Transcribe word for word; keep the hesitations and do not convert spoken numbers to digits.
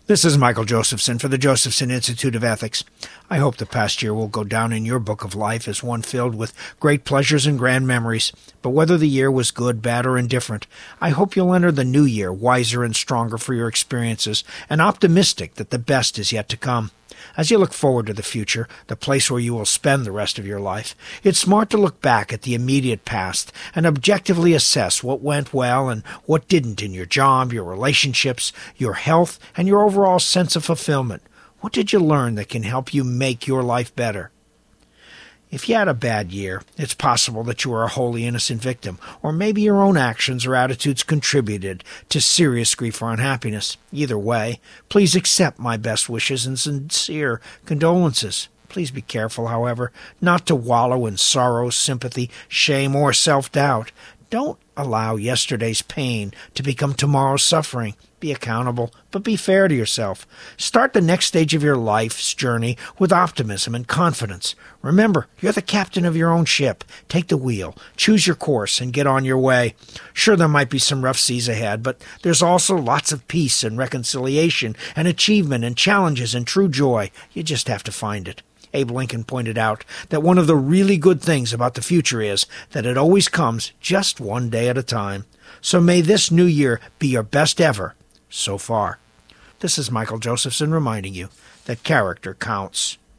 This is Michael Josephson for the Josephson Institute of Ethics. I hope the past year will go down in your book of life as one filled with great pleasures and grand memories. But whether the year was good, bad, or indifferent, I hope you'll enter the new year wiser and stronger for your experiences and optimistic that the best is yet to come. As you look forward to the future, the place where you will spend the rest of your life, it's smart to look back at the immediate past and objectively assess what went well and what didn't in your job, your relationships, your health, and your overall sense of fulfillment. What did you learn that can help you make your life better? If you had a bad year, it's possible that you were a wholly innocent victim, or maybe your own actions or attitudes contributed to serious grief or unhappiness. Either way, please accept my best wishes and sincere condolences. Please be careful, however, not to wallow in sorrow, sympathy, shame, or self-doubt. Don't allow yesterday's pain to become tomorrow's suffering. Be accountable, but be fair to yourself. Start the next stage of your life's journey with optimism and confidence. Remember, you're the captain of your own ship. Take the wheel, choose your course, and get on your way. Sure, there might be some rough seas ahead, but there's also lots of peace and reconciliation and achievement and challenges and true joy. You just have to find it. Abe Lincoln pointed out that one of the really good things about the future is that it always comes just one day at a time. So may this new year be your best ever so far. This is Michael Josephson reminding you that character counts.